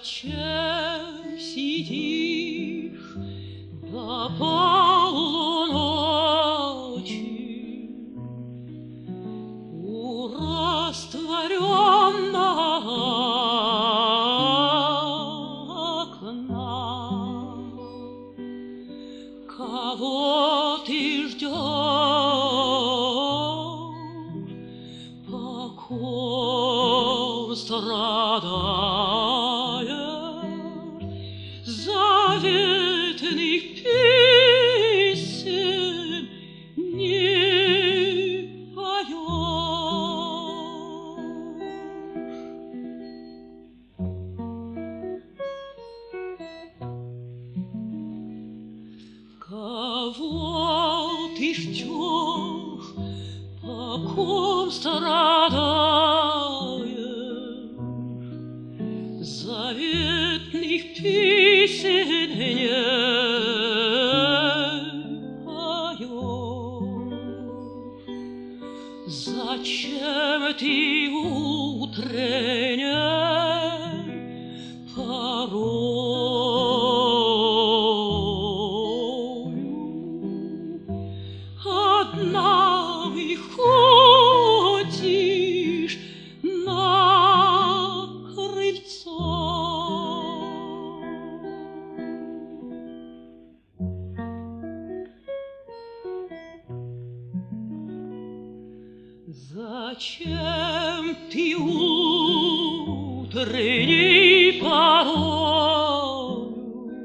Зачем сидишь до полуночи у растворенного окна? Кого ты ждешь, покой страдаешь, заветных песен не поешь. Кого ты ждешь, покой страдаешь, заветных песен не поешь? Зачем ты утренней порою одна выходишь на крыльцо? Зачем ты утренней порою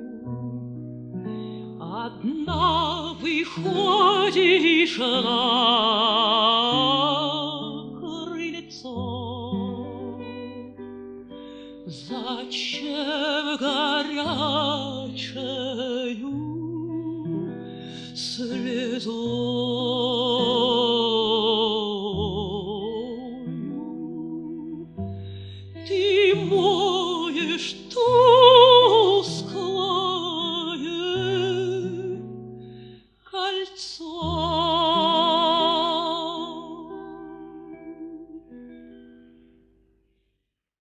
одна выходишь на крыльцо? Зачем горячею слезой